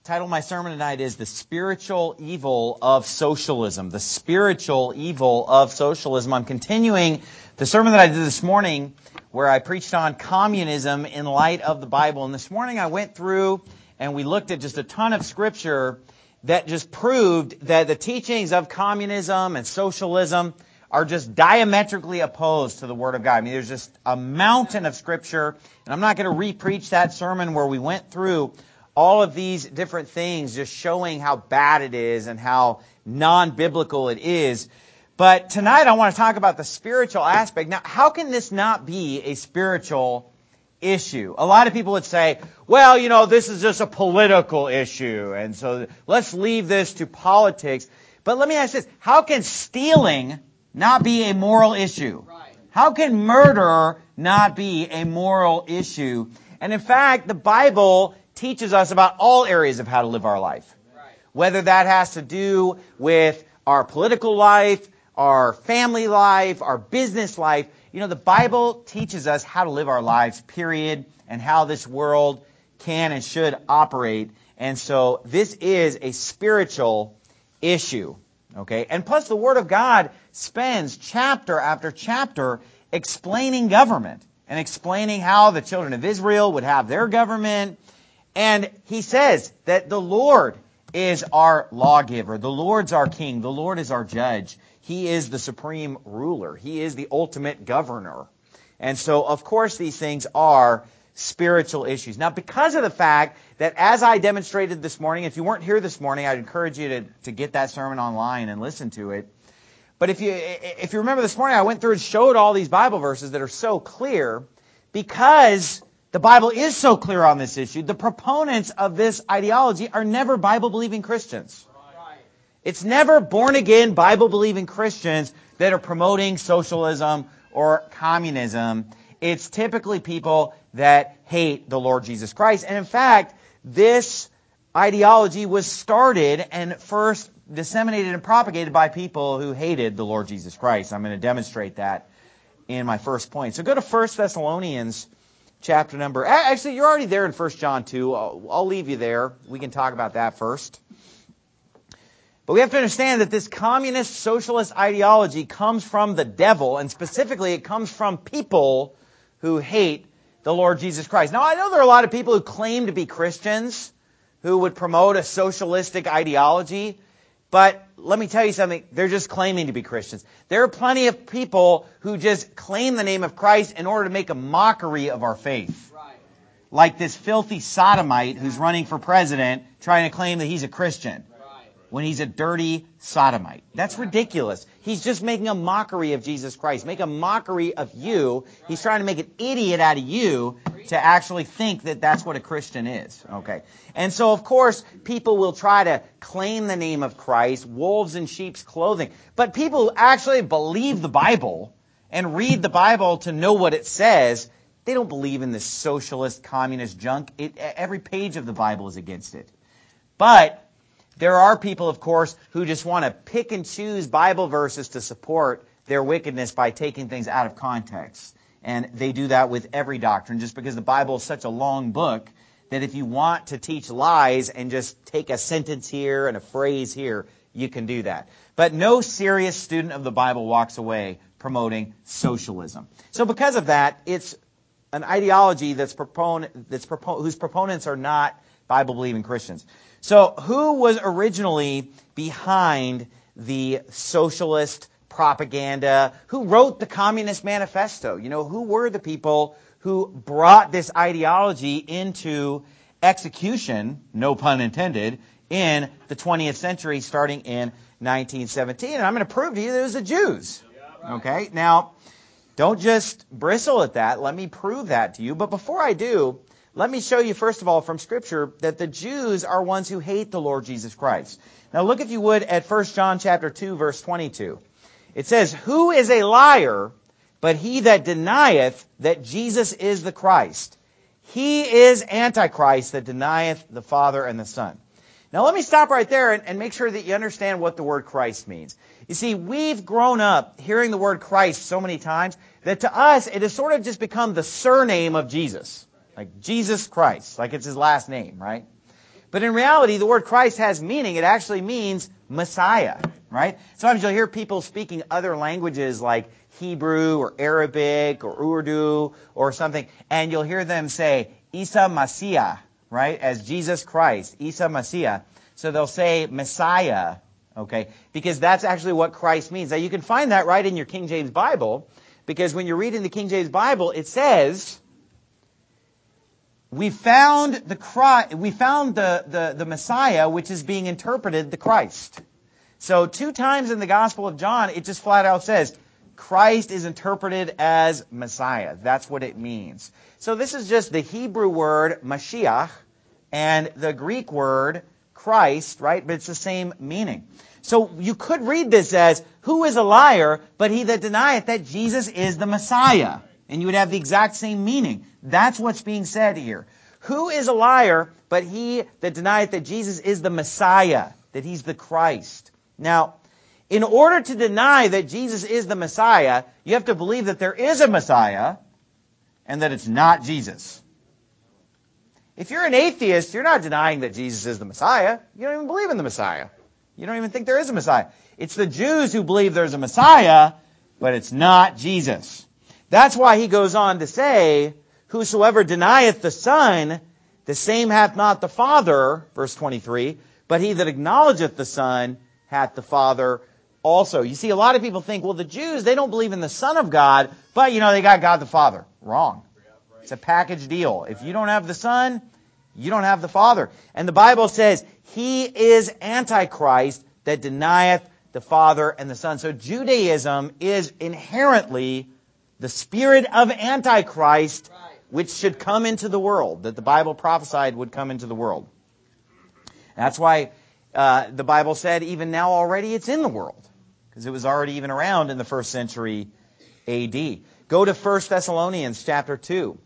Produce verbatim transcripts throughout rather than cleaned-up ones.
Title of my sermon tonight is The Spiritual Evil of Socialism. The Spiritual Evil of Socialism. I'm continuing the sermon that I did this morning where I preached on communism in light of the Bible. And this morning I went through and we looked at just a ton of scripture that just proved that the teachings of communism and socialism are just diametrically opposed to the Word of God. I mean, there's just a mountain of scripture, and I'm not going to re-preach that sermon where we went through all of these different things, just showing how bad it is and how non-biblical it is. But tonight I want to talk about the spiritual aspect. Now, how can this not be a spiritual issue? A lot of people would say, well, you know, this is just a political issue, and so let's leave this to politics. But let me ask this, how can stealing not be a moral issue? How can murder not be a moral issue? And in fact, the Bible teaches us about all areas of how to live our life. Whether that has to do with our political life, our family life, our business life. You know, the Bible teaches us how to live our lives, period, and how this world can and should operate. And so this is a spiritual issue. Okay? And plus the Word of God spends chapter after chapter explaining government and explaining how the children of Israel would have their government. And he says that the Lord is our lawgiver. The Lord's our king. The Lord is our judge. He is the supreme ruler. He is the ultimate governor. And so, of course, these things are spiritual issues. Now, because of the fact that as I demonstrated this morning, if you weren't here this morning, I'd encourage you to, to get that sermon online and listen to it. But if you, if you remember this morning, I went through and showed all these Bible verses that are so clear because the Bible is so clear on this issue. The proponents of this ideology are never Bible-believing Christians. It's never born-again, Bible-believing Christians that are promoting socialism or communism. It's typically people that hate the Lord Jesus Christ. And in fact, this ideology was started and first disseminated and propagated by people who hated the Lord Jesus Christ. I'm going to demonstrate that in my first point. So go to First Thessalonians chapter number, actually, you're already there in First John two. I'll, I'll leave you there. We can talk about that first. But we have to understand that this communist socialist ideology comes from the devil, and specifically it comes from people who hate the Lord Jesus Christ. Now, I know there are a lot of people who claim to be Christians who would promote a socialistic ideology, but let me tell you something, they're just claiming to be Christians. There are plenty of people who just claim the name of Christ in order to make a mockery of our faith. Right. Like this filthy sodomite who's running for president trying to claim that he's a Christian when he's a dirty sodomite. That's ridiculous. He's just making a mockery of Jesus Christ, make a mockery of you. He's trying to make an idiot out of you to actually think that that's what a Christian is. Okay. And so, of course, people will try to claim the name of Christ, wolves in sheep's clothing. But people who actually believe the Bible and read the Bible to know what it says, they don't believe in this socialist, communist junk. It, every page of the Bible is against it. But there are people, of course, who just want to pick and choose Bible verses to support their wickedness by taking things out of context. And they do that with every doctrine, just because the Bible is such a long book that if you want to teach lies and just take a sentence here and a phrase here, you can do that. But no serious student of the Bible walks away promoting socialism. So because of that, it's an ideology that's proponent, that's propo- whose proponents are not Bible-believing Christians. So who was originally behind the socialist propaganda? Who wrote the Communist Manifesto? You know, who were the people who brought this ideology into execution, no pun intended, in the twentieth century starting in nineteen seventeen? And I'm going to prove to you that it was the Jews. Okay? Now, don't just bristle at that. Let me prove that to you. But before I do, let me show you, first of all, from Scripture, that the Jews are ones who hate the Lord Jesus Christ. Now look, if you would, at First John chapter two, verse twenty-two. It says, "Who is a liar but he that denieth that Jesus is the Christ? He is Antichrist that denieth the Father and the Son." Now let me stop right there and, and make sure that you understand what the word Christ means. You see, we've grown up hearing the word Christ so many times that to us it has sort of just become the surname of Jesus. Like Jesus Christ, like it's his last name, right? But in reality, the word Christ has meaning. It actually means Messiah, right? Sometimes you'll hear people speaking other languages like Hebrew or Arabic or Urdu or something, and you'll hear them say, Isa Masiah, right? As Jesus Christ, Isa Masiah. So they'll say Messiah, okay? Because that's actually what Christ means. Now you can find that right in your King James Bible, because when you're reading the King James Bible, it says, we found the Christ, we found the, the, the Messiah, which is being interpreted the Christ. So two times in the Gospel of John, it just flat out says, Christ is interpreted as Messiah. That's what it means. So this is just the Hebrew word Mashiach and the Greek word Christ, right? But it's the same meaning. So you could read this as, who is a liar but he that denieth that Jesus is the Messiah? And you would have the exact same meaning. That's what's being said here. Who is a liar but he that denieth that Jesus is the Messiah, that he's the Christ? Now, in order to deny that Jesus is the Messiah, you have to believe that there is a Messiah and that it's not Jesus. If you're an atheist, you're not denying that Jesus is the Messiah. You don't even believe in the Messiah. You don't even think there is a Messiah. It's the Jews who believe there's a Messiah, but it's not Jesus. That's why he goes on to say, whosoever denieth the Son, the same hath not the Father, verse twenty-three, but he that acknowledgeth the Son hath the Father also. You see, a lot of people think, well, the Jews, they don't believe in the Son of God, but, you know, they got God the Father. Wrong. It's a package deal. If you don't have the Son, you don't have the Father. And the Bible says, he is Antichrist that denieth the Father and the Son. So Judaism is inherently the spirit of Antichrist, which should come into the world, that the Bible prophesied would come into the world. That's why uh, the Bible said even now already it's in the world, because it was already even around in the first century A D. Go to First Thessalonians chapter two.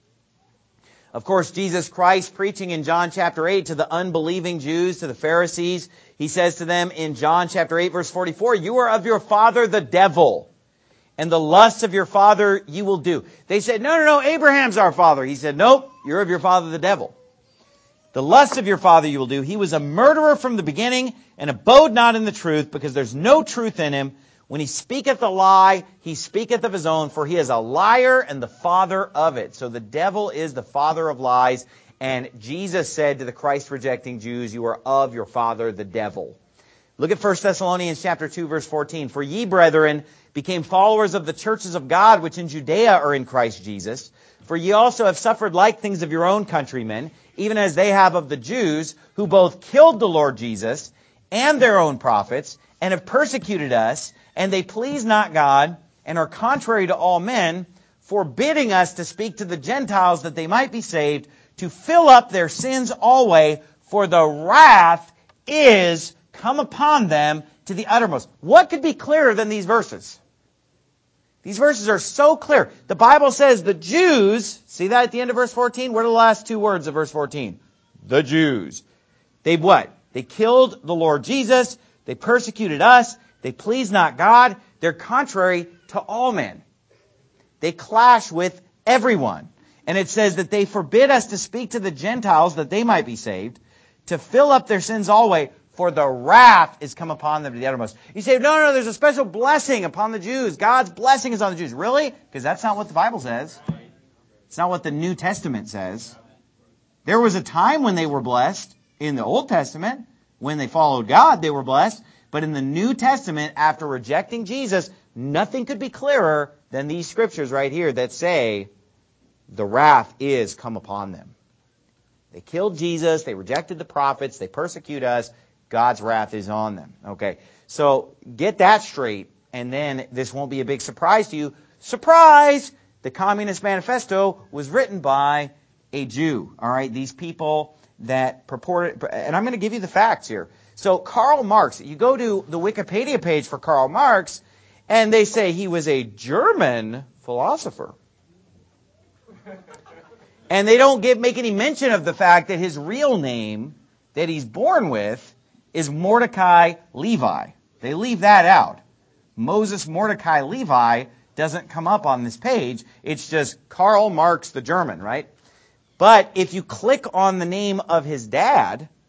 Of course, Jesus Christ preaching in John chapter eight to the unbelieving Jews, to the Pharisees, he says to them in John chapter eight verse forty-four, you are of your father the devil, and the lusts of your father you will do. They said, no, no, no, Abraham's our father. He said, nope, you're of your father the devil. The lusts of your father you will do. He was a murderer from the beginning and abode not in the truth, because there's no truth in him. When he speaketh a lie, he speaketh of his own, for he is a liar and the father of it. So the devil is the father of lies. And Jesus said to the Christ-rejecting Jews, you are of your father the devil. Look at First Thessalonians chapter two, verse fourteen. For ye, brethren, became followers of the churches of God, which in Judea are in Christ Jesus. For ye also have suffered like things of your own countrymen, even as they have of the Jews, who both killed the Lord Jesus and their own prophets, and have persecuted us, and they please not God, and are contrary to all men, forbidding us to speak to the Gentiles that they might be saved, to fill up their sins always, for the wrath is come upon them to the uttermost. What could be clearer than these verses? These verses are so clear. The Bible says the Jews, see that at the end of verse fourteen? What are the last two words of verse fourteen? The Jews. They what? They killed the Lord Jesus. They persecuted us. They please not God. They're contrary to all men. They clash with everyone. And it says that they forbid us to speak to the Gentiles that they might be saved, to fill up their sins always, for the wrath is come upon them to the uttermost. You say, no, no, there's a special blessing upon the Jews. God's blessing is on the Jews. Really? Because that's not what the Bible says. It's not what the New Testament says. There was a time when they were blessed in the Old Testament. When they followed God, they were blessed. But in the New Testament, after rejecting Jesus, nothing could be clearer than these scriptures right here that say the wrath is come upon them. They killed Jesus. They rejected the prophets. They persecute us. God's wrath is on them. Okay, so get that straight, and then this won't be a big surprise to you. Surprise! The Communist Manifesto was written by a Jew. All right, these people that purported, and I'm going to give you the facts here. So Karl Marx, you go to the Wikipedia page for Karl Marx, and they say he was a German philosopher. And they don't give, make any mention of the fact that his real name that he's born with is Mordecai Levi. They leave that out. Moses Mordecai Levi doesn't come up on this page. It's just Karl Marx the German, right? But if you click on the name of his dad,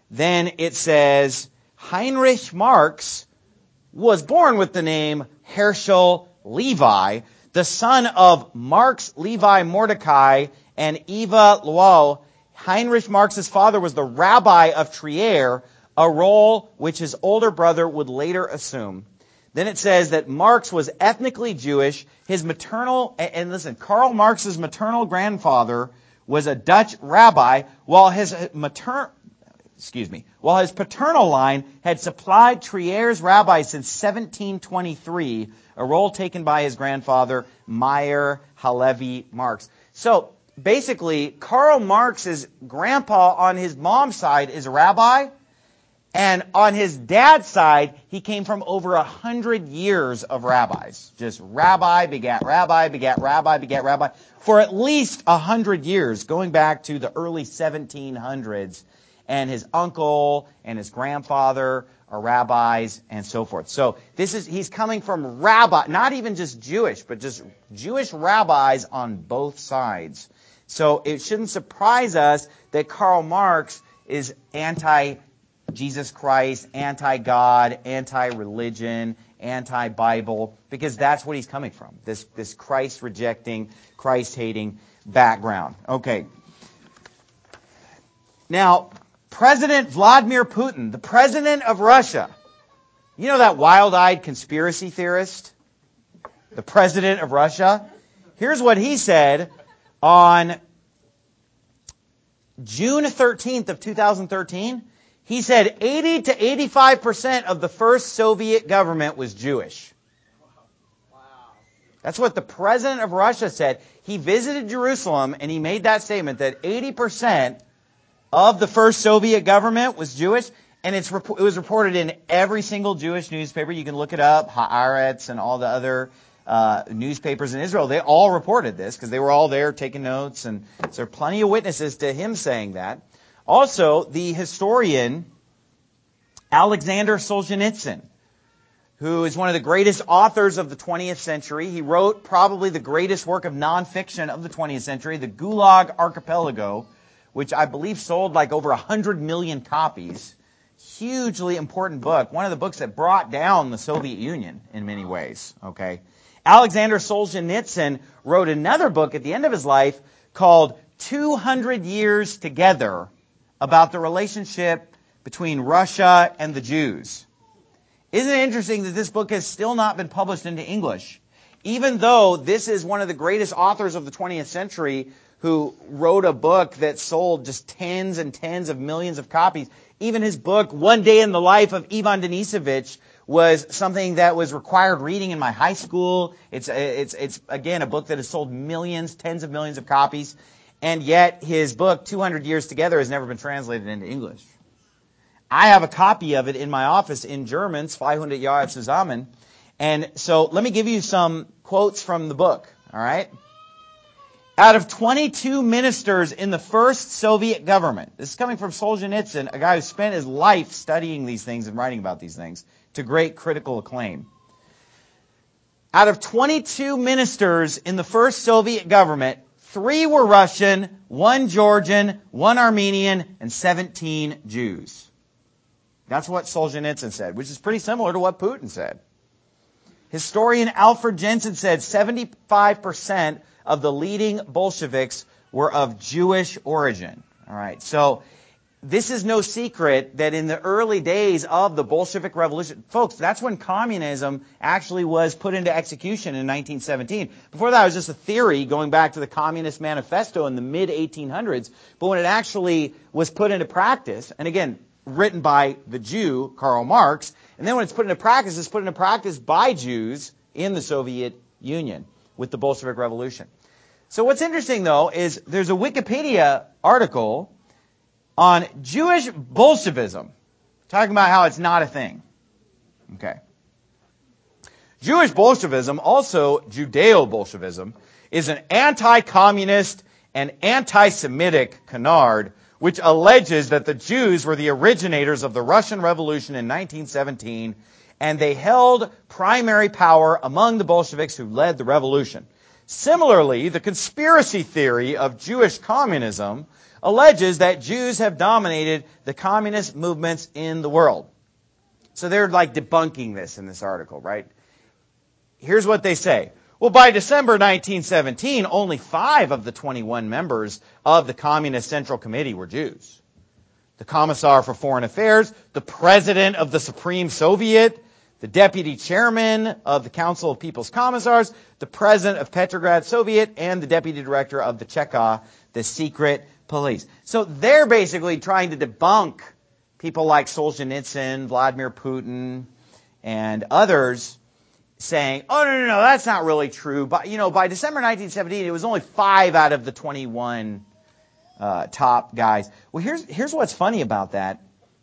then it says Heinrich Marx was born with the name Herschel Levi, the son of Marx Levi Mordecai and Eva Lowell. Heinrich Marx's father was the rabbi of Trier, a role which his older brother would later assume. Then it says that Marx was ethnically Jewish. His maternal, and listen, Karl Marx's maternal grandfather was a Dutch rabbi, while his maternal, excuse me, while his paternal line had supplied Trier's rabbis since seventeen twenty-three, a role taken by his grandfather, Meyer Halevi Marx. So, basically, Karl Marx's grandpa on his mom's side is a rabbi, and on his dad's side, he came from over a hundred years of rabbis. Just rabbi begat rabbi, begat rabbi, begat rabbi, for at least a hundred years, going back to the early seventeen hundreds. And his uncle and his grandfather are rabbis and so forth. So this is, he's coming from rabbi, not even just Jewish, but just Jewish rabbis on both sides. So it shouldn't surprise us that Karl Marx is anti-Jesus Christ, anti-God, anti-religion, anti-Bible, because that's what he's coming from, this, this Christ-rejecting, Christ-hating background. Okay. Now, President Vladimir Putin, the president of Russia, you know that wild-eyed conspiracy theorist? The president of Russia? Here's what he said on June thirteenth of two thousand thirteen. He said eighty to eighty-five percent of the first Soviet government was Jewish. That's what the president of Russia said. He visited Jerusalem and he made that statement that eighty percent of the first Soviet government was Jewish, and it's it was reported in every single Jewish newspaper. You can look it up, Haaretz and all the other uh, newspapers in Israel. They all reported this because they were all there taking notes, and so there are plenty of witnesses to him saying that. Also, the historian Alexander Solzhenitsyn, who is one of the greatest authors of the twentieth century. He wrote probably the greatest work of nonfiction of the twentieth century, the Gulag Archipelago, which I believe sold like over one hundred million copies. Hugely important book. One of the books that brought down the Soviet Union in many ways. Okay. Alexander Solzhenitsyn wrote another book at the end of his life called two hundred years Together, about the relationship between Russia and the Jews. Isn't it interesting that this book has still not been published into English? Even though this is one of the greatest authors of the twentieth century who wrote a book that sold just tens and tens of millions of copies. Even his book, One Day in the Life of Ivan Denisovich, was something that was required reading in my high school. It's, it's, it's again, a book that has sold millions, tens of millions of copies. And yet his book, two hundred years Together, has never been translated into English. I have a copy of it in my office in German, zweihundert Jahre zusammen. And so let me give you some quotes from the book, all right? Out of twenty-two ministers in the first Soviet government, this is coming from Solzhenitsyn, a guy who spent his life studying these things and writing about these things to great critical acclaim. Out of twenty-two ministers in the first Soviet government, three were Russian, one Georgian, one Armenian, and seventeen Jews. That's what Solzhenitsyn said, which is pretty similar to what Putin said. Historian Alfred Jensen said seventy-five percent of the leading Bolsheviks were of Jewish origin. All right, so this is no secret that in the early days of the Bolshevik Revolution, folks, that's when communism actually was put into execution in nineteen seventeen. Before that, it was just a theory going back to the Communist Manifesto in the mid eighteen hundreds. But when it actually was put into practice, and again, written by the Jew, Karl Marx, and then when it's put into practice, it's put into practice by Jews in the Soviet Union with the Bolshevik Revolution. So what's interesting, though, is there's a Wikipedia article on Jewish Bolshevism, talking about how it's not a thing. Okay. Jewish Bolshevism, also Judeo-Bolshevism, is an anti-communist and anti-Semitic canard which alleges that the Jews were the originators of the Russian Revolution in nineteen seventeen, and they held primary power among the Bolsheviks who led the revolution. Similarly, the conspiracy theory of Jewish communism alleges that Jews have dominated the communist movements in the world. So they're like debunking this in this article, right? Here's what they say. Well, by December nineteen seventeen, only five of the twenty-one members of the Communist Central Committee were Jews. The Commissar for Foreign Affairs, the President of the Supreme Soviet, the Deputy Chairman of the Council of People's Commissars, the President of Petrograd Soviet, and the Deputy Director of the Cheka, the secret police. So they're basically trying to debunk people like Solzhenitsyn, Vladimir Putin, and others saying, oh, no, no, no, that's not really true. But, you know, by December nineteen seventeen, it was only five out of the twenty-one uh, top guys. Well, here's, here's what's funny about that,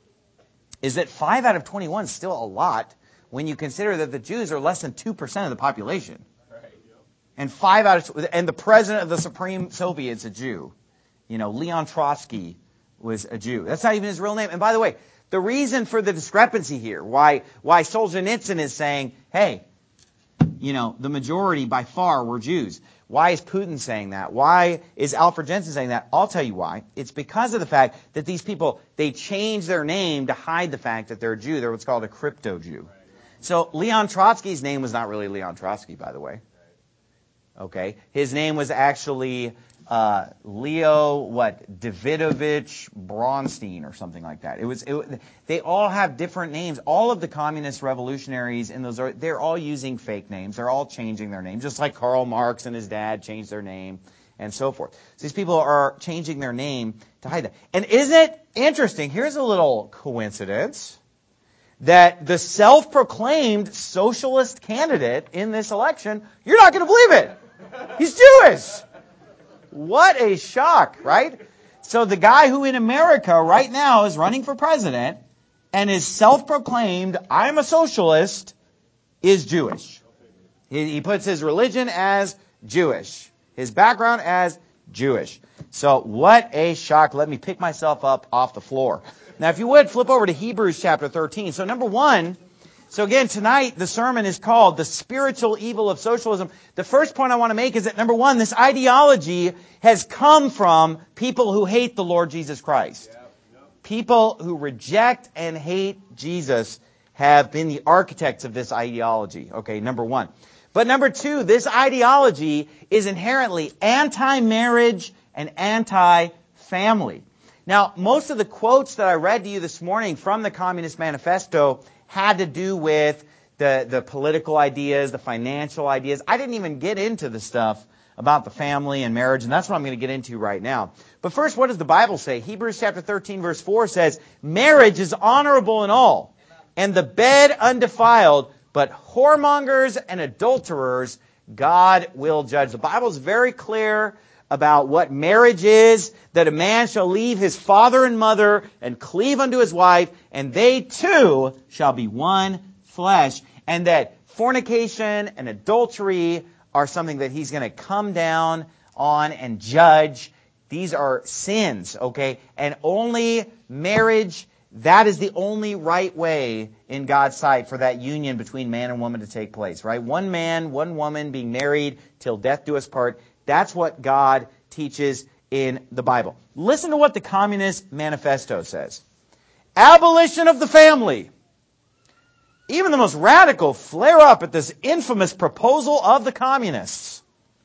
is that five out of twenty-one is still a lot when you consider that the Jews are less than two percent of the population. And five out of, and the president of the Supreme Soviet is a Jew. You know, Leon Trotsky was a Jew. That's not even his real name. And by the way, the reason for the discrepancy here, why, why Solzhenitsyn is saying, hey, you know, the majority by far were Jews. Why is Putin saying that? Why is Alfred Jensen saying that? I'll tell you why. It's because of the fact that these people, they change their name to hide the fact that they're a Jew. They're what's called a crypto-Jew. So Leon Trotsky's name was not really Leon Trotsky, by the way. Okay? His name was actually uh, Leo, what, Davidovich Bronstein or something like that. It was. It, they all have different names. All of the communist revolutionaries in those, are, they're all using fake names. They're all changing their names, just like Karl Marx and his dad changed their name and so forth. So these people are changing their name to hide that. And isn't it interesting? Here's a little coincidence that the self-proclaimed socialist candidate in this election, you're not going to believe it. He's Jewish. What a shock, right? So the guy who in America right now is running for president and is self-proclaimed, I'm a socialist, is Jewish. He, he puts his religion as Jewish. His background as Jewish. So what a shock. Let me pick myself up off the floor. Now, if you would, flip over to Hebrews chapter thirteen. So number one, so again, tonight the sermon is called The Spiritual Evil of Socialism. The first point I want to make is that number one, this ideology has come from people who hate the Lord Jesus Christ. People who reject and hate Jesus have been the architects of this ideology. Okay, number one. But number two, this ideology is inherently anti-marriage and anti-family. Now, most of the quotes that I read to you this morning from the Communist Manifesto had to do with the, the political ideas, the financial ideas. I didn't even get into the stuff about the family and marriage, and that's what I'm going to get into right now. But first, what does the Bible say? Hebrews chapter thirteen, verse four says, marriage is honorable in all, and the bed undefiled, but whoremongers and adulterers God will judge. The Bible is very clear about what marriage is, that a man shall leave his father and mother and cleave unto his wife, and they two shall be one flesh. And that fornication and adultery are something that he's going to come down on and judge. These are sins, okay? And only marriage, that is the only right way in God's sight for that union between man and woman to take place, right? One man, one woman being married till death do us part. That's what God teaches in the Bible. Listen to what the Communist Manifesto says. Abolition of the family. Even the most radical flare up at this infamous proposal of the communists.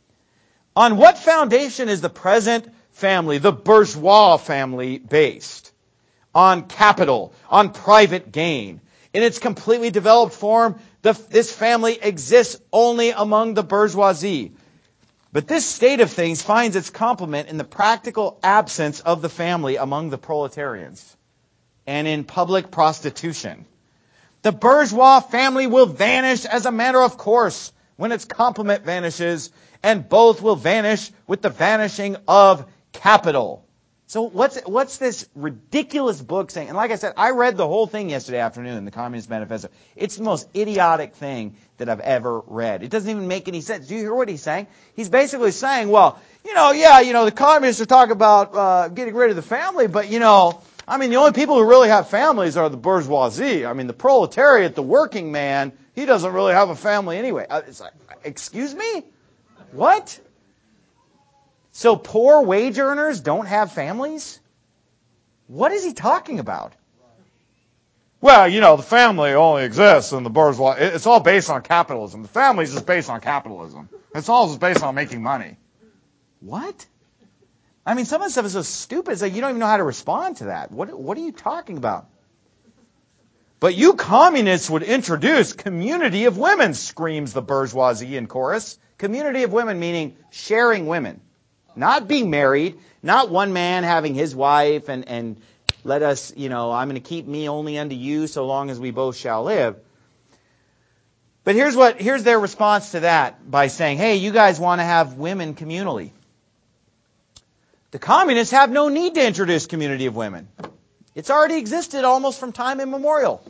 On what foundation is the present family, the bourgeois family, based? On capital, on private gain. In its completely developed form, the, this family exists only among the bourgeoisie. But this state of things finds its complement in the practical absence of the family among the proletarians and in public prostitution. The bourgeois family will vanish as a matter of course when its complement vanishes, and both will vanish with the vanishing of capital. So what's what's this ridiculous book saying? And like I said, I read the whole thing yesterday afternoon, the Communist Manifesto. It's the most idiotic thing that I've ever read. It doesn't even make any sense. Do you hear what he's saying? He's basically saying, well, you know, yeah, you know, the communists are talking about uh, getting rid of the family, but, you know, I mean, the only people who really have families are the bourgeoisie. I mean, the proletariat, the working man, he doesn't really have a family anyway. Uh, it's like, excuse me? What? So poor wage earners don't have families? What is he talking about? Well, you know, the family only exists in the bourgeois. It's all based on capitalism. The family is just based on capitalism. It's all just based on making money. What? I mean, some of the stuff is so stupid. It's like you don't even know how to respond to that. What, what are you talking about? But you communists would introduce community of women, screams the bourgeoisie in chorus. Community of women meaning sharing women. Not being married, not one man having his wife and, and let us, you know, I'm going to keep me only unto you so long as we both shall live. But here's what, here's their response to that by saying, hey, you guys want to have women communally. The communists have no need to introduce community of women. It's already existed almost from time immemorial.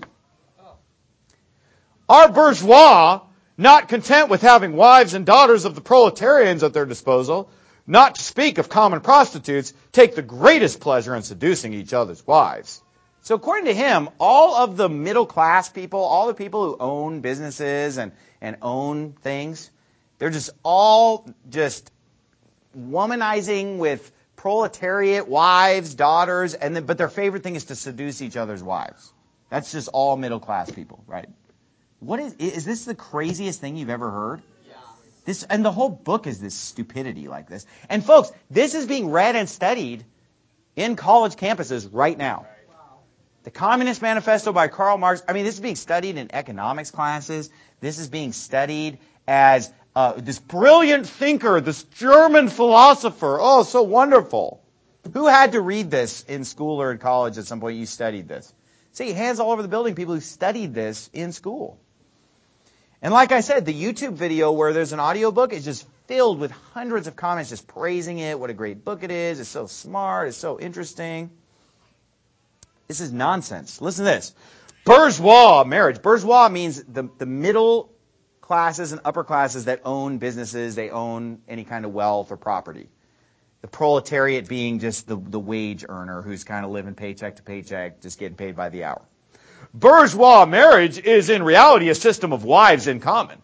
Our bourgeois, not content with having wives and daughters of the proletarians at their disposal, not to speak of common prostitutes, take the greatest pleasure in seducing each other's wives. So according to him, all of the middle class people, all the people who own businesses and, and own things, they're just all just womanizing with proletariat wives, daughters, and then, but their favorite thing is to seduce each other's wives. That's just all middle class people, right? What is, is this the craziest thing you've ever heard? Yeah. This, and the whole book is this stupidity like this. And folks, this is being read and studied in college campuses right now. Wow. The Communist Manifesto by Karl Marx, I mean, this is being studied in economics classes. This is being studied as uh, this brilliant thinker, this German philosopher. Oh, so wonderful. Who had to read this in school or in college at some point? You studied this. See, hands all over the building, people who studied this in school. And like I said, the YouTube video where there's an audiobook is just filled with hundreds of comments just praising it, what a great book it is, it's so smart, it's so interesting. This is nonsense. Listen to this. Bourgeois marriage. Bourgeois means the, the middle classes and upper classes that own businesses, they own any kind of wealth or property. The proletariat being just the, the wage earner who's kind of living paycheck to paycheck, just getting paid by the hour. Bourgeois marriage is in reality a system of wives in common.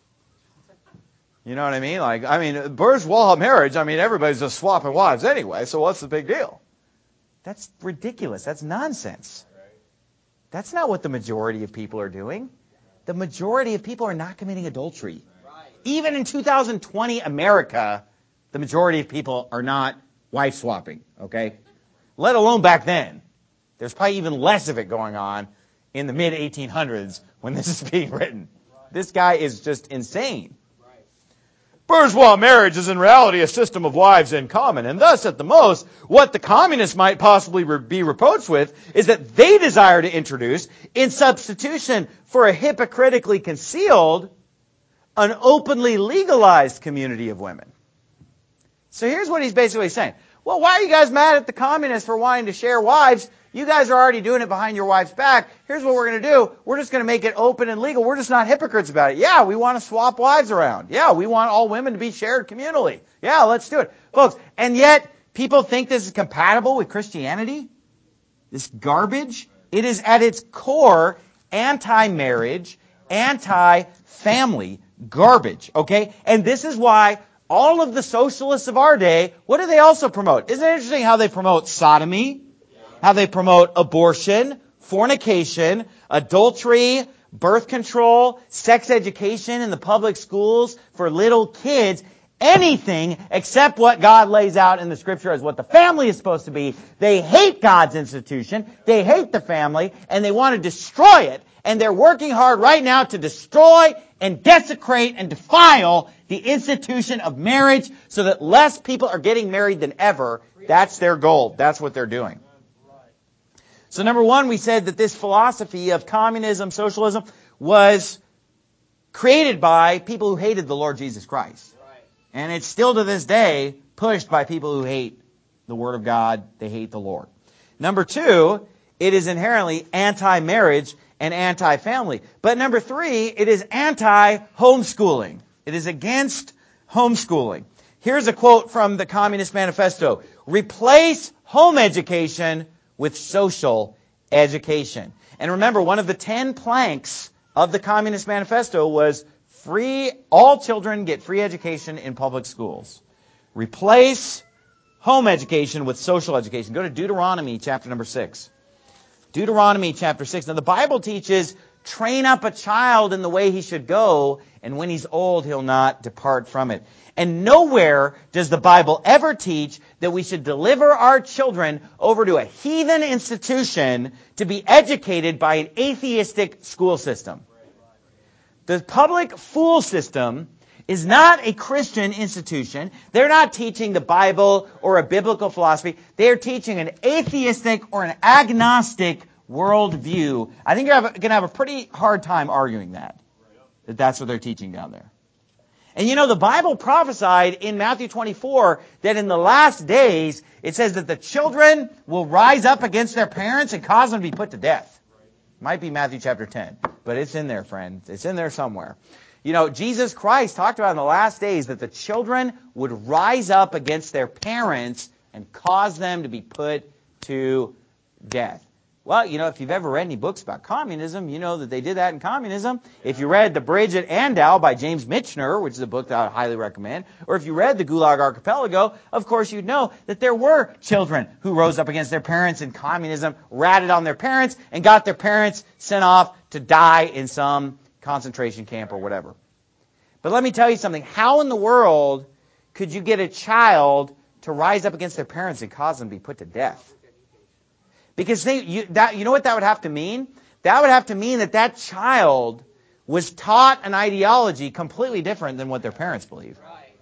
You know what I mean? Like, I mean, bourgeois marriage, I mean, everybody's just swapping wives anyway, so what's the big deal? That's ridiculous. That's nonsense. That's not what the majority of people are doing. The majority of people are not committing adultery. Even in two thousand twenty America, the majority of people are not wife swapping, okay? Let alone back then. There's probably even less of it going on in the mid eighteen hundreds when this is being written. This guy is just insane. Bourgeois marriage is in reality a system of wives in common, and thus, at the most, what the communists might possibly re- be reproached with is that they desire to introduce, in substitution for a hypocritically concealed, an openly legalized community of women. So here's what he's basically saying. Well, why are you guys mad at the communists for wanting to share wives? You guys are already doing it behind your wife's back. Here's what we're going to do. We're just going to make it open and legal. We're just not hypocrites about it. Yeah, we want to swap wives around. Yeah, we want all women to be shared communally. Yeah, let's do it. Folks, and yet people think this is compatible with Christianity? This garbage? It is at its core anti-marriage, anti-family garbage, okay? And this is why all of the socialists of our day, what do they also promote? Isn't it interesting how they promote sodomy? How they promote abortion, fornication, adultery, birth control, sex education in the public schools for little kids, anything except what God lays out in the Scripture as what the family is supposed to be. They hate God's institution, they hate the family, and they want to destroy it. And they're working hard right now to destroy and desecrate and defile the institution of marriage so that less people are getting married than ever. That's their goal. That's what they're doing. So number one, we said that this philosophy of communism, socialism, was created by people who hated the Lord Jesus Christ. And it's still to this day pushed by people who hate the Word of God. They hate the Lord. Number two, it is inherently anti-marriage and anti-family. But number three, it is anti-homeschooling. It is against homeschooling. Here's a quote from the Communist Manifesto. Replace home education with social education. And remember, one of the ten planks of the Communist Manifesto was free, all children get free education in public schools. Replace home education with social education. Go to Deuteronomy chapter number six. Deuteronomy chapter six. Now the Bible teaches, train up a child in the way he should go, and when he's old, he'll not depart from it. And nowhere does the Bible ever teach that we should deliver our children over to a heathen institution to be educated by an atheistic school system. The public school system is not a Christian institution. They're not teaching the Bible or a biblical philosophy. They're teaching an atheistic or an agnostic worldview. I think you're going to have a pretty hard time arguing that, that that's what they're teaching down there. And you know, the Bible prophesied in Matthew twenty-four that in the last days, it says that the children will rise up against their parents and cause them to be put to death. Might be Matthew chapter ten, but it's in there, friends. It's in there somewhere. You know, Jesus Christ talked about in the last days that the children would rise up against their parents and cause them to be put to death. Well, you know, if you've ever read any books about communism, you know that they did that in communism. If you read The Bridge at Andau by James Michener, which is a book that I highly recommend, or if you read The Gulag Archipelago, of course you'd know that there were children who rose up against their parents in communism, ratted on their parents, and got their parents sent off to die in some concentration camp or whatever. But let me tell you something. How in the world could you get a child to rise up against their parents and cause them to be put to death? Because they, you, that, you know what that would have to mean? That would have to mean that that child was taught an ideology completely different than what their parents believe.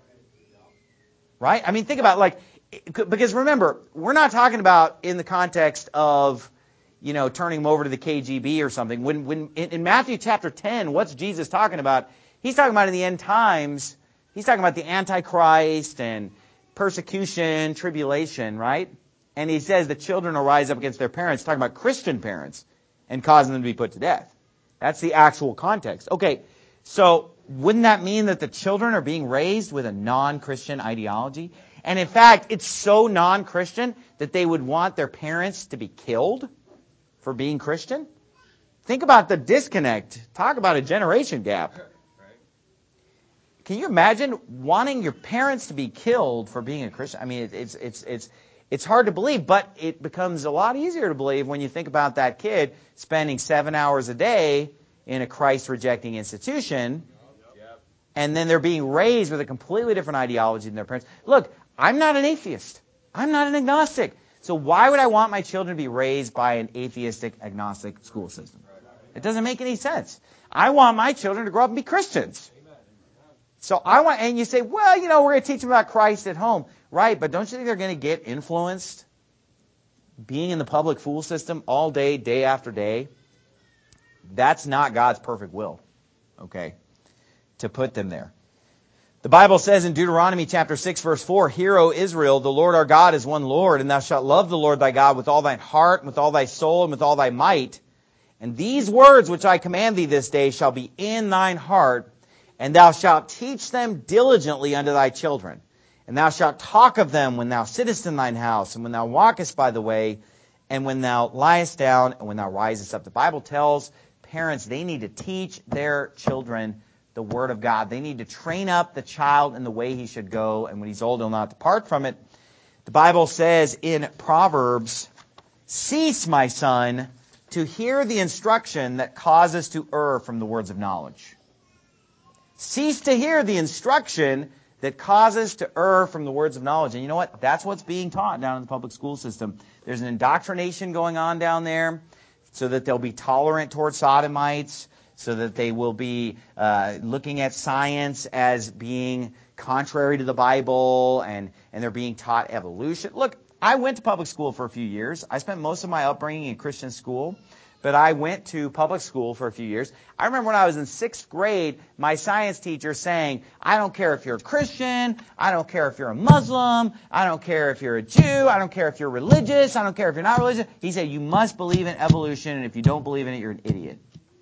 Right? I mean, think about it, like, because remember, we're not talking about in the context of, you know, turning them over to the K G B or something. When, when in, in Matthew chapter ten, what's Jesus talking about? He's talking about in the end times, he's talking about the Antichrist and persecution, tribulation, right? And he says the children will rise up against their parents, talking about Christian parents, and causing them to be put to death. That's the actual context. Okay, so wouldn't that mean that the children are being raised with a non-Christian ideology? And in fact, it's so non-Christian that they would want their parents to be killed for being Christian? Think about the disconnect. Talk about a generation gap. Can you imagine wanting your parents to be killed for being a Christian? I mean, it's it's it's it's hard to believe, but it becomes a lot easier to believe when you think about that kid spending seven hours a day in a Christ-rejecting institution, and then they're being raised with a completely different ideology than their parents. Look, I'm not an atheist. I'm not an agnostic. So why would I want my children to be raised by an atheistic, agnostic school system? It doesn't make any sense. I want my children to grow up and be Christians. So I want, and you say, well, you know, we're going to teach them about Christ at home. Right, but don't you think they're going to get influenced being in the public school system all day, day after day? That's not God's perfect will, okay, to put them there. The Bible says in Deuteronomy chapter six, verse four, Hear, O Israel, the Lord our God is one Lord, and thou shalt love the Lord thy God with all thine heart, and with all thy soul, and with all thy might. And these words which I command thee this day shall be in thine heart, and thou shalt teach them diligently unto thy children. And thou shalt talk of them when thou sittest in thine house, and when thou walkest by the way, and when thou liest down, and when thou risest up. The Bible tells parents they need to teach their children the Word of God. They need to train up the child in the way he should go, and when he's old, he'll not depart from it. The Bible says in Proverbs, Cease, my son, to hear the instruction that causes to err from the words of knowledge. Cease to hear the instruction that causes to err from the words of knowledge. And you know what? That's what's being taught down in the public school system. There's an indoctrination going on down there so that they'll be tolerant towards sodomites, so that they will be uh, looking at science as being contrary to the Bible, and, and they're being taught evolution. Look, I went to public school for a few years. I spent most of my upbringing in Christian school. But I went to public school for a few years. I remember when I was in sixth grade, my science teacher saying, I don't care if you're a Christian, I don't care if you're a Muslim, I don't care if you're a Jew, I don't care if you're religious, I don't care if you're not religious. He said, you must believe in evolution, and if you don't believe in it, you're an idiot.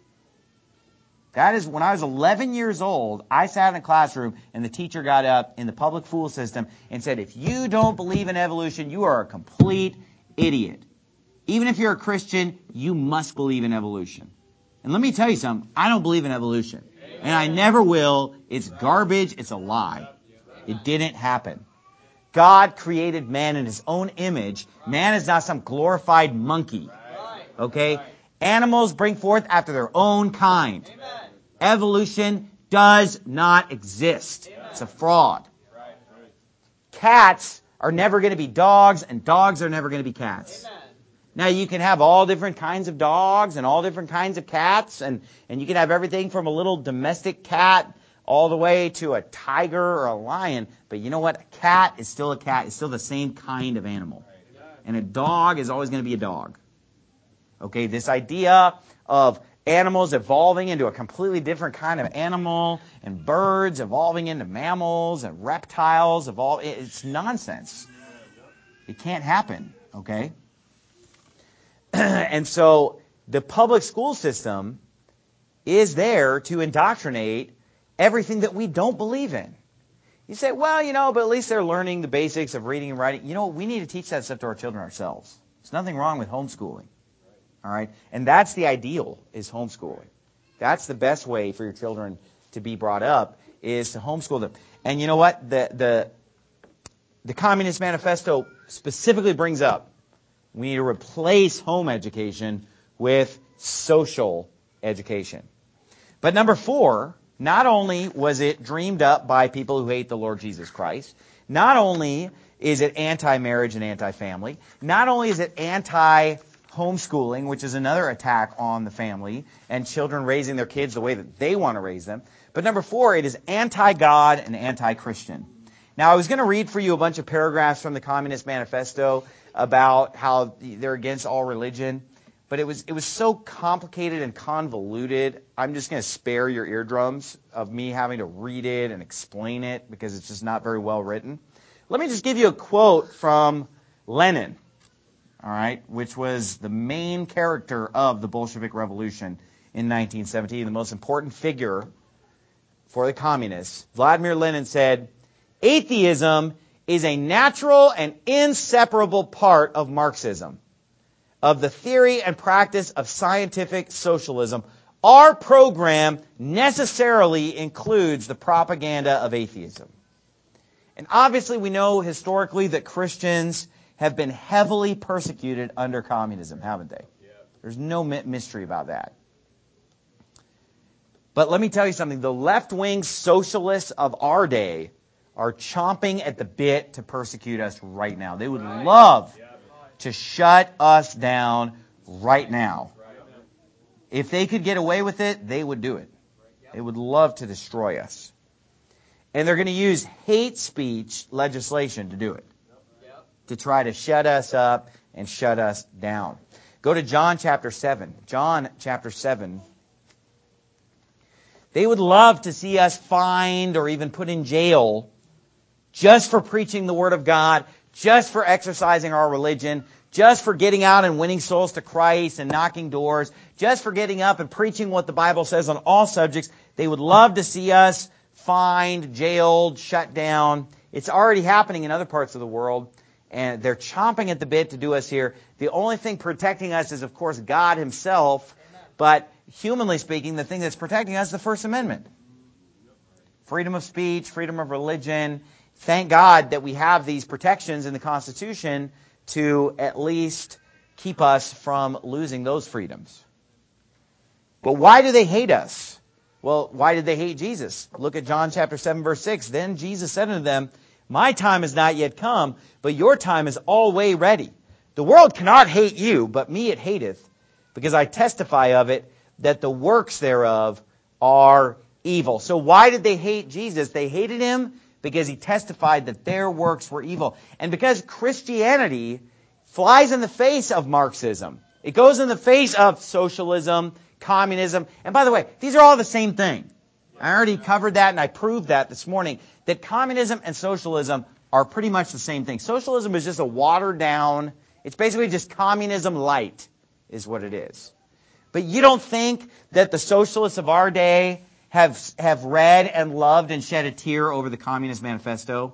That is, when I was eleven years old, I sat in a classroom, and the teacher got up in the public school system and said, if you don't believe in evolution, you are a complete idiot. Even if you're a Christian, you must believe in evolution. And let me tell you something. I don't believe in evolution. And I never will. It's garbage. It's a lie. It didn't happen. God created man in his own image. Man is not some glorified monkey. Okay? Animals bring forth after their own kind. Evolution does not exist. It's a fraud. Cats are never going to be dogs, and dogs are never going to be cats. Now, you can have all different kinds of dogs and all different kinds of cats, and, and you can have everything from a little domestic cat all the way to a tiger or a lion. But you know what? A cat is still a cat. It's still the same kind of animal. And a dog is always going to be a dog. Okay, this idea of animals evolving into a completely different kind of animal, and birds evolving into mammals, and reptiles evolve, it's nonsense. It can't happen, okay? And so the public school system is there to indoctrinate everything that we don't believe in. You say, well, you know, but at least they're learning the basics of reading and writing. You know, we need to teach that stuff to our children ourselves. There's nothing wrong with homeschooling. All right? And that's the ideal, is homeschooling. That's the best way for your children to be brought up, is to homeschool them. And you know what? The the the Communist Manifesto specifically brings up, we need to replace home education with social education. But number four, not only was it dreamed up by people who hate the Lord Jesus Christ, not only is it anti-marriage and anti-family, not only is it anti-homeschooling, which is another attack on the family and children raising their kids the way that they want to raise them, but number four, it is anti-God and anti-Christian. Now, I was going to read for you a bunch of paragraphs from the Communist Manifesto about how they're against all religion, but it was it was so complicated and convoluted, I'm just going to spare your eardrums of me having to read it and explain it because it's just not very well written. Let me just give you a quote from Lenin, all right, which was the main character of the Bolshevik Revolution in nineteen seventeen, the most important figure for the communists. Vladimir Lenin said, "Atheism is a natural and inseparable part of Marxism, of the theory and practice of scientific socialism. Our program necessarily includes the propaganda of atheism." And obviously we know historically that Christians have been heavily persecuted under communism, haven't they? There's no mystery about that. But let me tell you something. The left-wing socialists of our day are chomping at the bit to persecute us right now. They would love to shut us down right now. If they could get away with it, they would do it. They would love to destroy us. And they're going to use hate speech legislation to do it, to try to shut us up and shut us down. Go to John chapter seven. John chapter seven. They would love to see us fined or even put in jail just for preaching the Word of God, just for exercising our religion, just for getting out and winning souls to Christ and knocking doors, just for getting up and preaching what the Bible says on all subjects. They would love to see us fined, jailed, shut down. It's already happening in other parts of the world, and they're chomping at the bit to do us here. The only thing protecting us is, of course, God Himself, but humanly speaking, the thing that's protecting us is the First Amendment. Freedom of speech, freedom of religion. Thank God that we have these protections in the Constitution to at least keep us from losing those freedoms. But why do they hate us? Well, why did they hate Jesus? Look at John chapter seven, verse six. Then Jesus said unto them, "My time is not yet come, but your time is always ready. The world cannot hate you, but me it hateth, because I testify of it, that the works thereof are evil." So why did they hate Jesus? They hated Him because He testified that their works were evil. And because Christianity flies in the face of Marxism. It goes in the face of socialism, communism. And by the way, these are all the same thing. I already covered that and I proved that this morning, that communism and socialism are pretty much the same thing. Socialism is just a watered down, it's basically just communism light is what it is. But you don't think that the socialists of our day have have read and loved and shed a tear over the Communist Manifesto?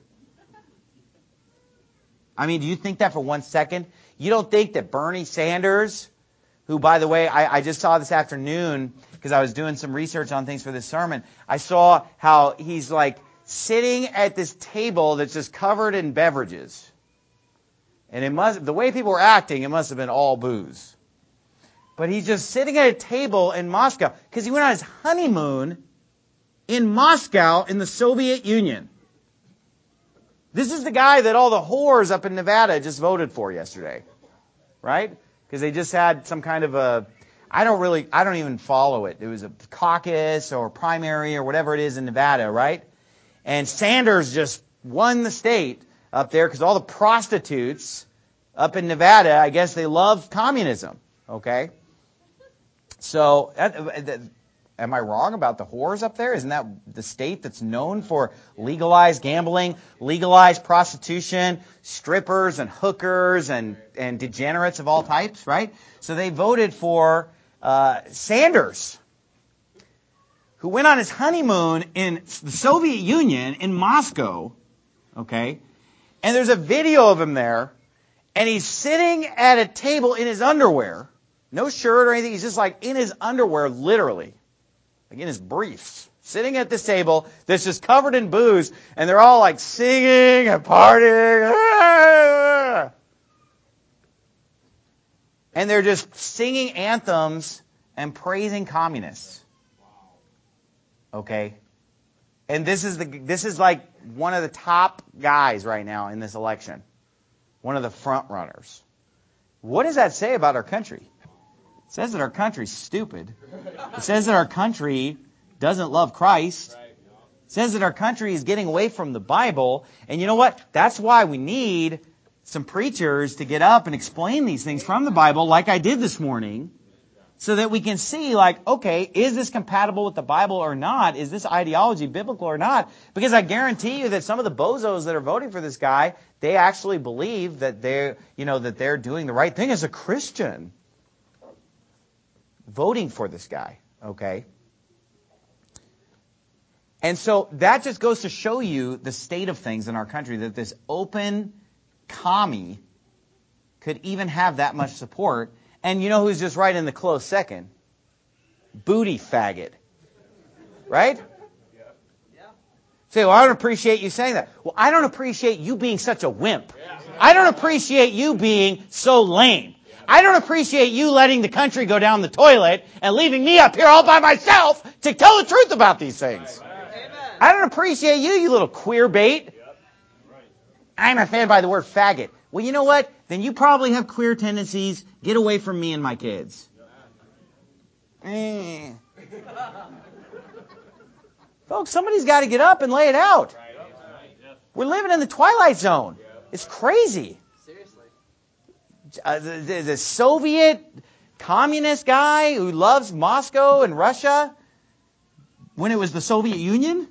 I mean, do you think that for one second? You don't think that Bernie Sanders, who, by the way, I, I just saw this afternoon because I was doing some research on things for this sermon, I saw how he's like sitting at this table that's just covered in beverages. And it must, the way people were acting, it must have been all booze. But he's just sitting at a table in Moscow because he went on his honeymoon in Moscow in the Soviet Union. This is the guy that all the whores up in Nevada just voted for yesterday, right? Because they just had some kind of a, I don't really, I don't even follow it. It was a caucus or primary or whatever it is in Nevada, right? And Sanders just won the state up there because all the prostitutes up in Nevada, I guess they love communism, okay? So, that, that, am I wrong about the whores up there? Isn't that the state that's known for legalized gambling, legalized prostitution, strippers and hookers and, and degenerates of all types, right? So they voted for uh, Sanders, who went on his honeymoon in the Soviet Union in Moscow, okay? And there's a video of him there, and he's sitting at a table in his underwear, no shirt or anything, he's just like in his underwear, literally. Like in his briefs, sitting at this table that's just covered in booze, and they're all like singing and partying. And they're just singing anthems and praising communists. Okay? And this is the this is like one of the top guys right now in this election. One of the front runners. What does that say about our country? It says that our country's stupid. It says that our country doesn't love Christ. It says that our country is getting away from the Bible. And you know what? That's why we need some preachers to get up and explain these things from the Bible like I did this morning, so that we can see, like, okay, is this compatible with the Bible or not? Is this ideology biblical or not? Because I guarantee you that some of the bozos that are voting for this guy, they actually believe that they're, you know, that they're doing the right thing as a Christian, voting for this guy, okay? And so that just goes to show you the state of things in our country, that this open commie could even have that much support. And you know who's just right in the close second? Booty faggot. Right? Say, well, I don't appreciate you saying that. Well, I don't appreciate you being such a wimp. I don't appreciate you being so lame. I don't appreciate you letting the country go down the toilet and leaving me up here all by myself to tell the truth about these things. I don't appreciate you, you little queer bait. I'm offended by the word faggot. Well, you know what? Then you probably have queer tendencies. Get away from me and my kids. Eh. Folks, somebody's got to get up and lay it out. We're living in the Twilight Zone. It's crazy. Uh, the, the, the Soviet communist guy who loves Moscow and Russia when it was the Soviet Union,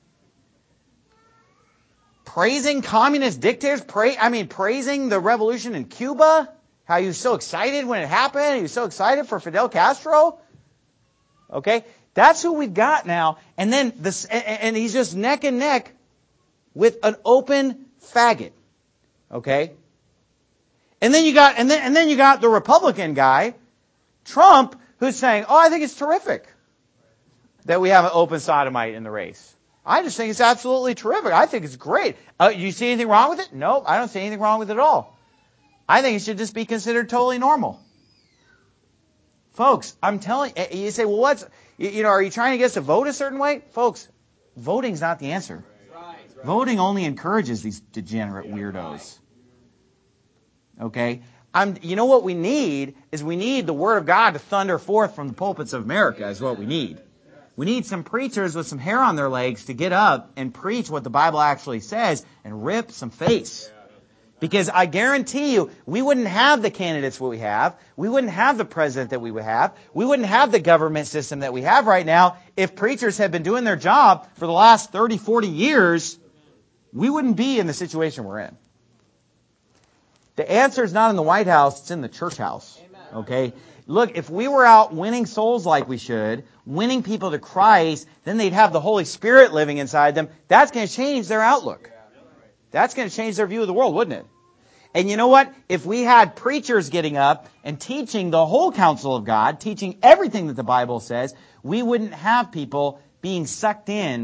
praising communist dictators, pra- I mean praising the revolution in Cuba, how he was so excited when it happened, he was so excited for Fidel Castro. Okay, that's who we've got now, and then this, and, and he's just neck and neck with an open faggot. Okay. And then you got, and then, and then you got the Republican guy, Trump, who's saying, oh, I think it's terrific that we have an open sodomite in the race. I just think it's absolutely terrific. I think it's great. Uh, you see anything wrong with it? No, I don't see anything wrong with it at all. I think it should just be considered totally normal. Folks, I'm telling you, you say, well, what's, you, you know, are you trying to get us to vote a certain way? Folks, voting's not the answer. Voting only encourages these degenerate weirdos. Okay? I'm, you know what we need is we need the Word of God to thunder forth from the pulpits of America is what we need. We need some preachers with some hair on their legs to get up and preach what the Bible actually says and rip some face. Because I guarantee you, we wouldn't have the candidates we have. We wouldn't have the president that we would have. We wouldn't have the government system that we have right now if preachers had been doing their job for the last thirty, forty years. We wouldn't be in the situation we're in. The answer is not in the White House, it's in the church house. Okay? Look, if we were out winning souls like we should, winning people to Christ, then they'd have the Holy Spirit living inside them. That's going to change their outlook. That's going to change their view of the world, wouldn't it? And you know what? If we had preachers getting up and teaching the whole counsel of God, teaching everything that the Bible says, we wouldn't have people being sucked in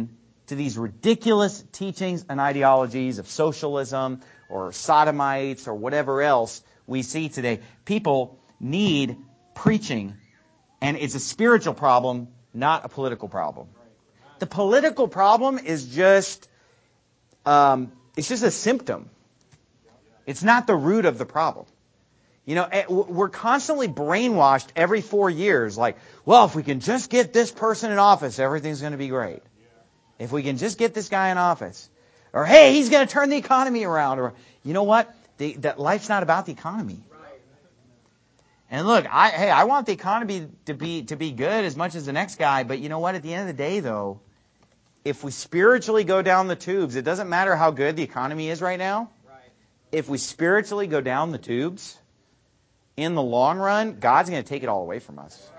to these ridiculous teachings and ideologies of socialism or sodomites or whatever else we see today. People need preaching, and it's a spiritual problem, not a political problem. The political problem is just, um, it's just a symptom. It's not the root of the problem. You know, we're constantly brainwashed every four years, like, well, if we can just get this person in office, everything's going to be great. If we can just get this guy in office. Or, hey, he's going to turn the economy around. Or, you know what? The, that life's not about the economy. And look, I, hey, I want the economy to be to be good as much as the next guy. But you know what? At the end of the day, though, if we spiritually go down the tubes, it doesn't matter how good the economy is right now. If we spiritually go down the tubes, in the long run, God's going to take it all away from us.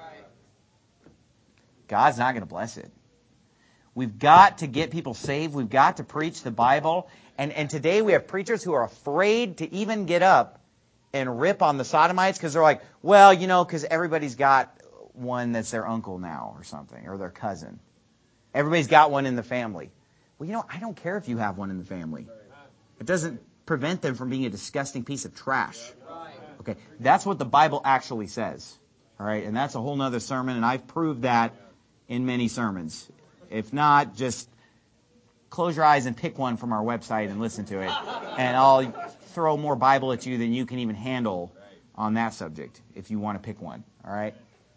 God's not going to bless it. We've got to get people saved. We've got to preach the Bible. And, and today we have preachers who are afraid to even get up and rip on the sodomites because they're like, well, you know, because everybody's got one that's their uncle now or something, or their cousin. Everybody's got one in the family. Well, you know, I don't care if you have one in the family. It doesn't prevent them from being a disgusting piece of trash. Okay, that's what the Bible actually says. All right, and that's a whole nother sermon, and I've proved that in many sermons. If not, just close your eyes and pick one from our website and listen to it. And I'll throw more Bible at you than you can even handle on that subject, if you want to pick one. All right?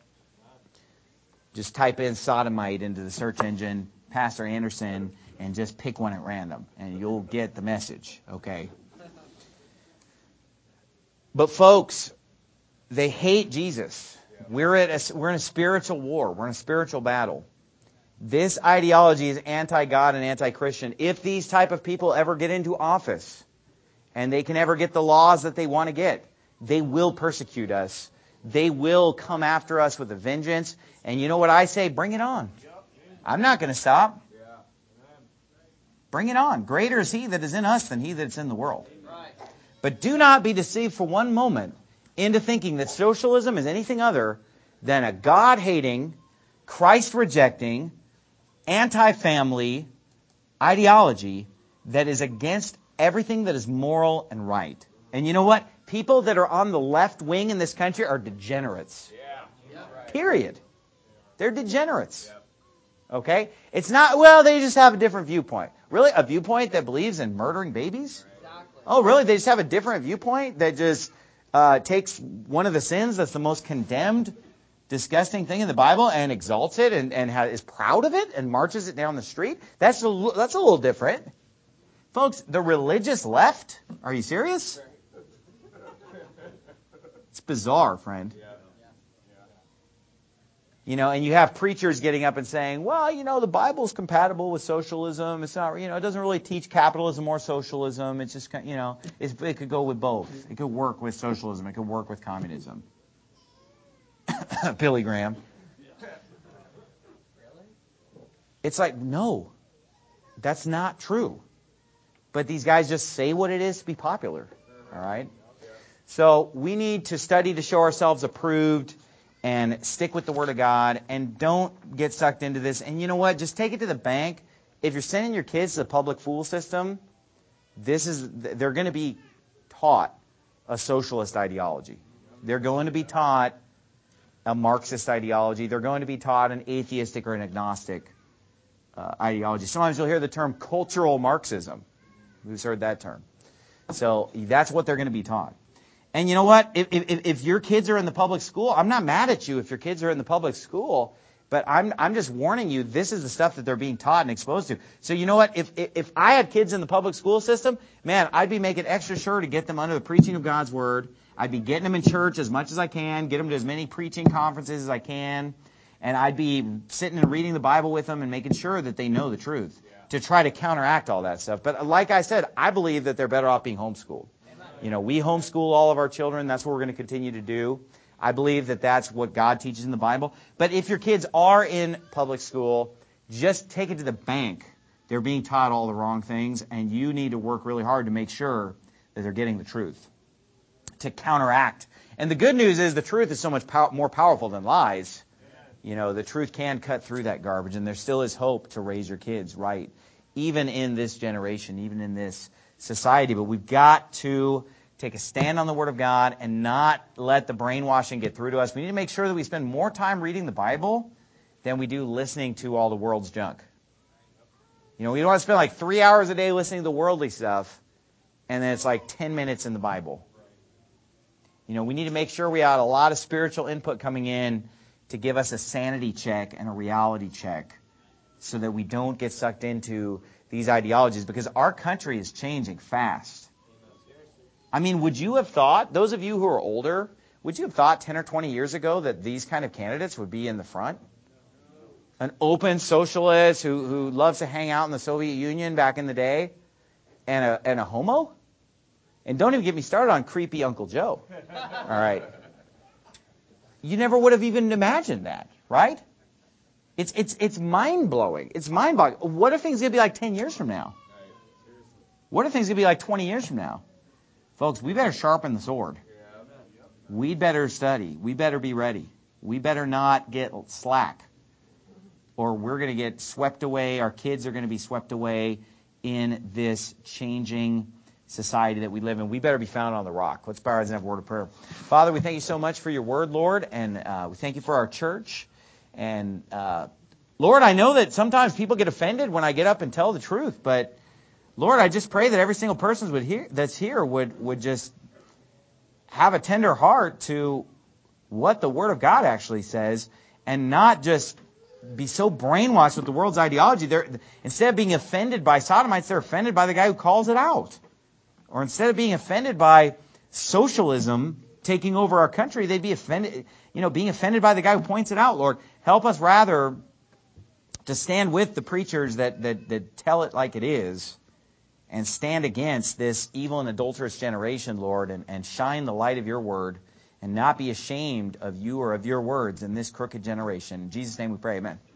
Just type in sodomite into the search engine, Pastor Anderson, and just pick one at random, and you'll get the message. Okay? But folks, they hate Jesus. We're at a, we're in a spiritual war. We're in a spiritual battle. This ideology is anti-God and anti-Christian. If these type of people ever get into office and they can ever get the laws that they want to get, they will persecute us. They will come after us with a vengeance. And you know what I say? Bring it on. I'm not going to stop. Bring it on. Greater is He that is in us than he that is in the world. But do not be deceived for one moment into thinking that socialism is anything other than a God-hating, Christ-rejecting, anti-family ideology that is against everything that is moral and right. And you know what? People that are on the left wing in this country are degenerates. Period. They're degenerates. Okay? It's not, well, they just have a different viewpoint. Really? A viewpoint that believes in murdering babies? Oh, really? They just have a different viewpoint that just uh, takes one of the sins that's the most condemned, disgusting thing in the Bible and exalts it and, and ha- is proud of it and marches it down the street? That's a, that's a little different. Folks, the religious left? Are you serious? It's bizarre, friend. You know, and you have preachers getting up and saying, well, you know, the Bible's compatible with socialism. It's not, you know, it doesn't really teach capitalism or socialism. It's just, you know, it's, it could go with both. It could work with socialism. It could work with communism. Billy Graham. It's like, no, that's not true. But these guys just say what it is to be popular. All right? So we need to study to show ourselves approved and stick with the Word of God and don't get sucked into this. And you know what? Just take it to the bank. If you're sending your kids to the public school system, this is they're going to be taught a socialist ideology. They're going to be taught a Marxist ideology. They're going to be taught an atheistic or an agnostic uh, ideology. Sometimes you'll hear the term cultural Marxism. Who's heard that term? So that's what they're going to be taught. And you know what? If, if, if your kids are in the public school, I'm not mad at you if your kids are in the public school, but I'm I'm just warning you, this is the stuff that they're being taught and exposed to. So you know what? If if I had kids in the public school system, man, I'd be making extra sure to get them under the preaching of God's Word. I'd be getting them in church as much as I can, get them to as many preaching conferences as I can, and I'd be sitting and reading the Bible with them and making sure that they know the truth to try to counteract all that stuff. But like I said, I believe that they're better off being homeschooled. You know, we homeschool all of our children. That's what we're going to continue to do. I believe that that's what God teaches in the Bible. But if your kids are in public school, just take it to the bank. They're being taught all the wrong things, and you need to work really hard to make sure that they're getting the truth, to counteract. And the good news is the truth is so much pow- more powerful than lies. You know, the truth can cut through that garbage, and there still is hope to raise your kids right, even in this generation, even in this society. But we've got to take a stand on the Word of God and not let the brainwashing get through to us. We need to make sure that we spend more time reading the Bible than we do listening to all the world's junk. You know, we don't want to spend like three hours a day listening to the worldly stuff, and then it's like ten minutes in the Bible. You know, we need to make sure we have a lot of spiritual input coming in to give us a sanity check and a reality check so that we don't get sucked into these ideologies, because our country is changing fast. I mean, would you have thought, those of you who are older, would you have thought ten or twenty years ago that these kind of candidates would be in the front? An open socialist who, who loves to hang out in the Soviet Union back in the day, and a, and a homo? And don't even get me started on creepy Uncle Joe. All right. You never would have even imagined that, right? It's it's it's mind-blowing. It's mind-boggling. What are things going to be like ten years from now? What are things going to be like twenty years from now? Folks, we better sharpen the sword. We better study. We better be ready. We better not get slack, or we're going to get swept away. Our kids are going to be swept away in this changing society that we live in. We better be found on the rock. Let's bow our heads and have a word of prayer. Father, we thank you so much for your word, Lord, and uh, we thank you for our church. And uh, Lord, I know that sometimes people get offended when I get up and tell the truth, but Lord, I just pray that every single person would hear, that's here would, would just have a tender heart to what the Word of God actually says, and not just be so brainwashed with the world's ideology. They're, instead of being offended by sodomites, they're offended by the guy who calls it out. Or instead of being offended by socialism taking over our country, they'd be offended, you know, being offended by the guy who points it out. Lord, help us rather to stand with the preachers that, that, that tell it like it is, and stand against this evil and adulterous generation, Lord, and, and shine the light of your word, and not be ashamed of you or of your words in this crooked generation. In Jesus' name we pray, amen.